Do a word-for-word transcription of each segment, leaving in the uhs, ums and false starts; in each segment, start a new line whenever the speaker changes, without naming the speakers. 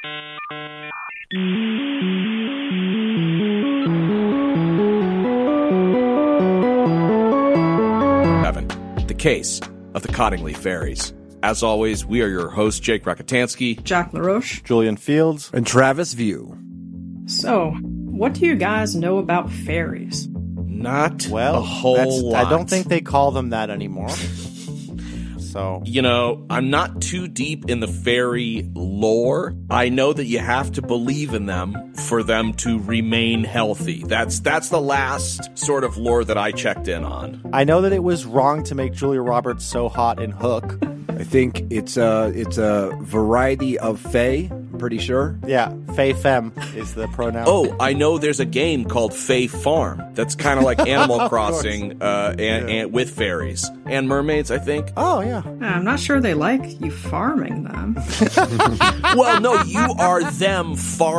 Seven. The Case of the Cottingley Fairies. As always, we are your hosts, Jake Rakitansky,
Jack LaRoche,
Julian Fields,
and Travis View.
So, what do you guys know about fairies?
Not
well,
a whole lot.
I don't think they call them that anymore. So,
you know, I'm not too deep in the fairy lore. I know that you have to believe in them for them to remain healthy. That's that's the last sort of lore that I checked in on.
I know that it was wrong to make Julia Roberts so hot in Hook.
I think it's a, it's a variety of fae, I'm pretty sure.
Yeah, fae femme is the pronoun.
Oh, I know there's a game called Fae Farm that's kind of like Animal Crossing uh, and,
Yeah.
and with fairies. And mermaids, I think.
Oh, yeah.
I'm not sure they like you farming them.
Well, no, you are them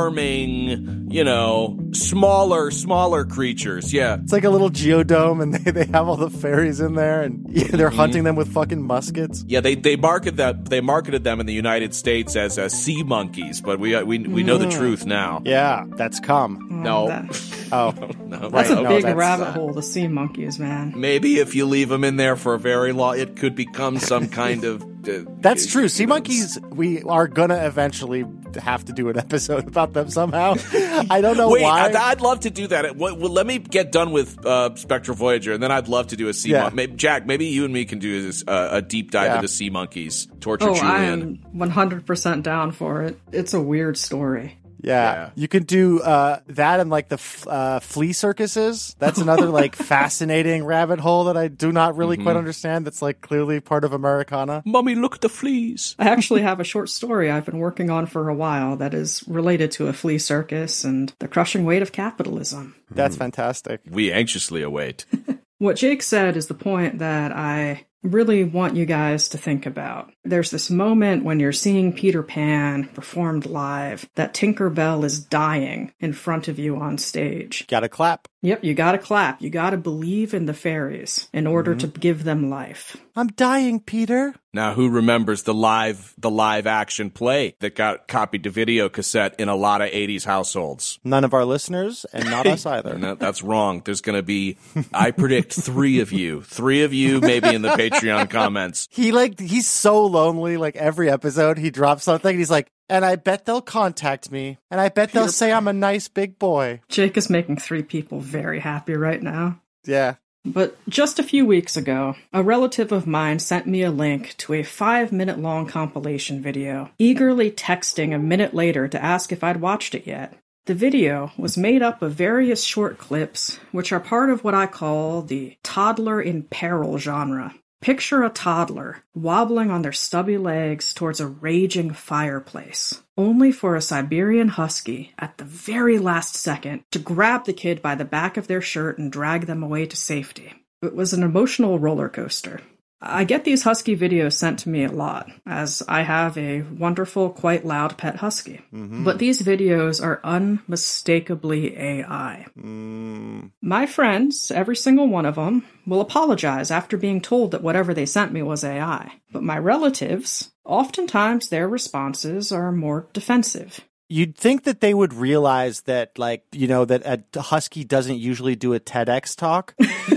farming, you know, smaller, smaller creatures, yeah.
It's like a little geodome, and they, they have all the fairies in there, and yeah, they're
Mm-hmm.
hunting them with fucking muskets.
Yeah, they they marketed that they marketed them in the United States as uh, sea monkeys, but we uh, we we know the truth now.
Yeah, that's cum.
No,
That-
Oh,
no,
that's
Right,
a
no,
big
that's,
rabbit
uh,
hole, the sea monkeys, man.
maybe if you leave them in there for a very long, it could become some kind of. Uh,
that's true.
you
Sea
know,
monkeys, we are gonna eventually have to do an episode about them somehow. I don't know
Wait,
why.
I'd, I'd love to do that. Well, well, let me get done with uh, Spectral Voyager, and then I'd love to do a sea
Yeah.
monkey. Maybe, Jack, maybe you and me can do this, uh, a deep dive
Yeah.
into sea monkeys. Torture
Oh,
Julian.
I'm one hundred percent down for it. It's a weird story.
Yeah.
Yeah.
You can do uh, that and like the f- uh, flea circuses. That's another like fascinating rabbit hole that I do not really quite understand. That's like clearly part of Americana.
Mummy, look at the fleas.
I actually have a short story I've been working on for a while that is related to a flea circus and the crushing weight of capitalism.
That's fantastic.
We anxiously await.
What Jake said is the point that I really want you guys to think about. There's this moment when you're seeing Peter Pan performed live that Tinker Bell is dying in front of you on stage.
Gotta clap.
Yep, you gotta clap. You gotta believe in the fairies in order to give them life.
I'm dying, Peter.
Now, who remembers the live the live action play that got copied to video cassette in a lot of eighties households?
None of our listeners, and not us either.
No, that's wrong. There's going to be, I predict, three of you. Three of you, maybe in the Patreon comments.
He like he's so lonely. Like every episode, he drops something. And he's like, and I bet they'll contact me, and I bet they'll
Peter
say I'm a nice big boy.
Jake is making three people very happy right now.
Yeah.
But just a few weeks ago, a relative of mine sent me a link to a five-minute long compilation video, eagerly texting a minute later to ask if I'd watched it yet. The video was made up of various short clips, which are part of what I call the toddler in peril genre. Picture a toddler wobbling on their stubby legs towards a raging fireplace, only for a Siberian husky at the very last second to grab the kid by the back of their shirt and drag them away to safety. It was an emotional roller coaster. I get these husky videos sent to me a lot, as I have a wonderful, quite loud pet husky.
Mm-hmm.
But these videos are unmistakably A I.
Mm.
My friends, every single one of them, will apologize after being told that whatever they sent me was A I. But my relatives, oftentimes their responses are more defensive.
You'd think that they would realize that, like, you know, that a husky doesn't usually do a TEDx talk.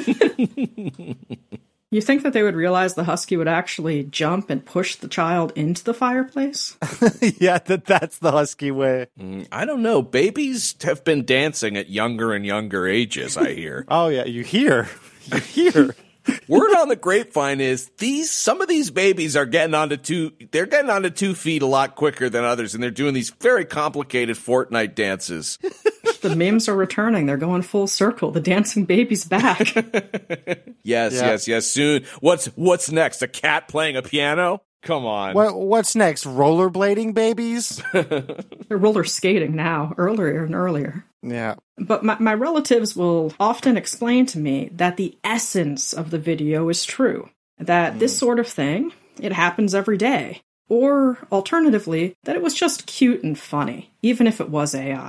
You think that they would realize the husky would actually jump and push the child into the fireplace?
Yeah, that that's the husky way.
Mm, I don't know. Babies have been dancing at younger and younger ages, I hear.
Oh, yeah, you hear. You hear.
Word on the grapevine is these some of these babies are getting onto two they're getting onto two feet a lot quicker than others, and they're doing these very complicated Fortnite dances.
The memes are returning. They're going full circle. The dancing baby's back.
Yes,
Yeah.
yes, yes. Soon. What's what's next? A cat playing a piano? Come on.
What, what's next? Rollerblading babies?
They're roller skating now, earlier and earlier.
Yeah.
But my, my relatives will often explain to me that the essence of the video is true. That this sort of thing, it happens every day. Or, alternatively, that it was just cute and funny, even if it was A I.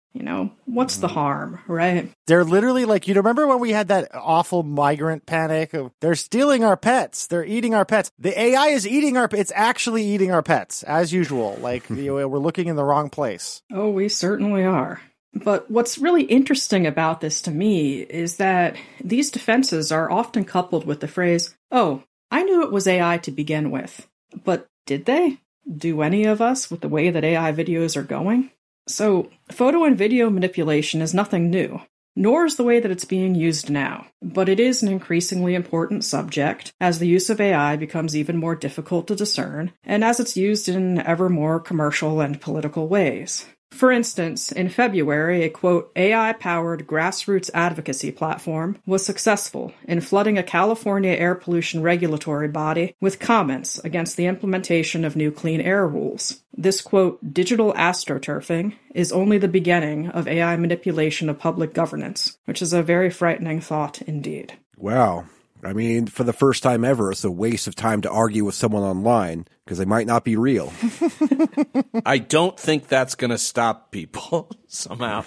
You know, what's the harm, right?
They're literally like, you remember when we had that awful migrant panic of they're stealing our pets, they're eating our pets. The A I is eating our, it's actually eating our pets, as usual. Like, you know, we're looking in the wrong place.
Oh, we certainly are. But what's really interesting about this to me is that these defenses are often coupled with the phrase, oh, I knew it was A I to begin with. But did they? Do any of us with the way that A I videos are going? So, photo and video manipulation is nothing new, nor is the way that it's being used now. But it is an increasingly important subject as the use of A I becomes even more difficult to discern, and as it's used in ever more commercial and political ways. For instance, in February, a quote, A I-powered grassroots advocacy platform was successful in flooding a California air pollution regulatory body with comments against the implementation of new clean air rules. This quote, digital astroturfing is only the beginning of A I manipulation of public governance, which is a very frightening thought indeed.
Wow. I mean, for the first time ever, it's a waste of time to argue with someone online because they might not be real.
I don't think that's going to stop people somehow.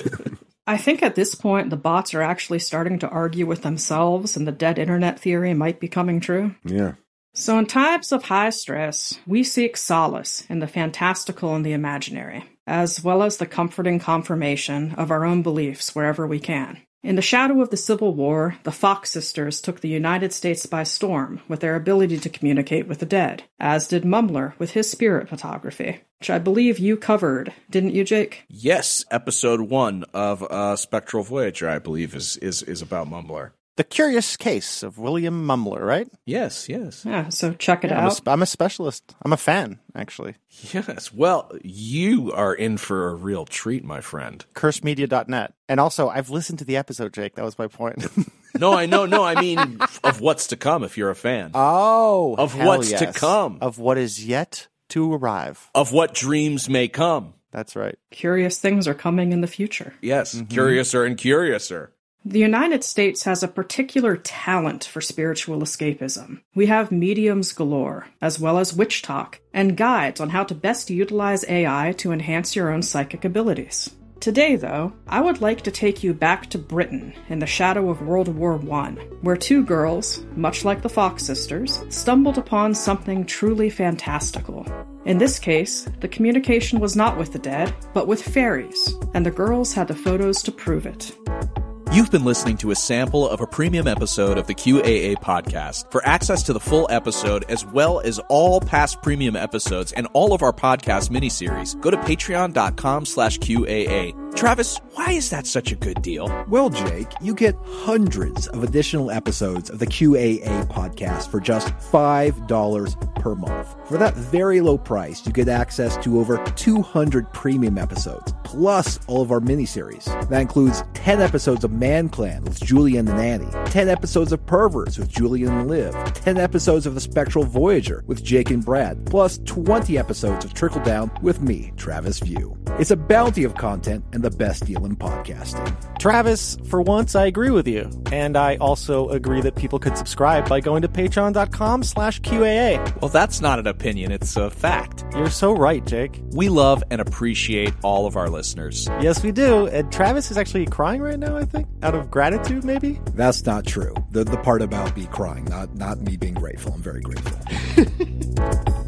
I think at this point, the bots are actually starting to argue with themselves, and the dead internet theory might be coming true.
Yeah.
So in times of high stress, we seek solace in the fantastical and the imaginary, as well as the comforting confirmation of our own beliefs wherever we can. In the shadow of the Civil War, the Fox sisters took the United States by storm with their ability to communicate with the dead, as did Mumbler with his spirit photography, which I believe you covered, didn't you, Jake?
Yes, episode one of uh, Spectral Voyager, I believe, is, is, is about Mumbler.
The Curious Case of William Mumbler, right?
Yes, yes.
Yeah, so check it
yeah,
out.
I'm a, I'm a specialist. I'm a fan, actually.
Yes. Well, you are in for a real treat, my friend.
curse media dot net. And also, I've listened to the episode, Jake. That was my point.
No, I know. No, I mean of what's to come if you're a fan.
Oh,
Of
hell
what's
yes.
to come.
Of what is yet to arrive.
Of what dreams may come.
That's right.
Curious things are coming in the future.
Yes,
Mm-hmm.
curiouser and curiouser.
The United States has a particular talent for spiritual escapism. We have mediums galore, as well as witch talk, and guides on how to best utilize A I to enhance your own psychic abilities. Today, though, I would like to take you back to Britain in the shadow of World War One, where two girls, much like the Fox sisters, stumbled upon something truly fantastical. In this case, the communication was not with the dead, but with fairies, and the girls had the photos to prove it.
You've been listening to a sample of a premium episode of the Q A A podcast. For access to the full episode, as well as all past premium episodes and all of our podcast miniseries, go to patreon.com slash QAA. Travis, why is that such a good deal?
Well, Jake, you get hundreds of additional episodes of the Q A A podcast for just five dollars per month. For that very low price, you get access to over two hundred premium episodes, plus all of our miniseries. That includes ten episodes of Man Clan with Julian and Annie, ten episodes of Perverts with Julian and Liv, ten episodes of The Spectral Voyager with Jake and Brad, plus twenty episodes of Trickle Down with me, Travis View. It's a bounty of content and the best deal in podcasting.
Travis, for once, I agree with you. And I also agree that people could subscribe by going to patreon.com slash QAA.
Well, that's not an opinion, it's a fact.
You're so right, Jake.
We love and appreciate all of our listeners.
Yes, we do. And Travis is actually crying right now, I think. Out of gratitude, maybe?
That's not true. The the part about me crying, not not me being grateful. I'm very grateful.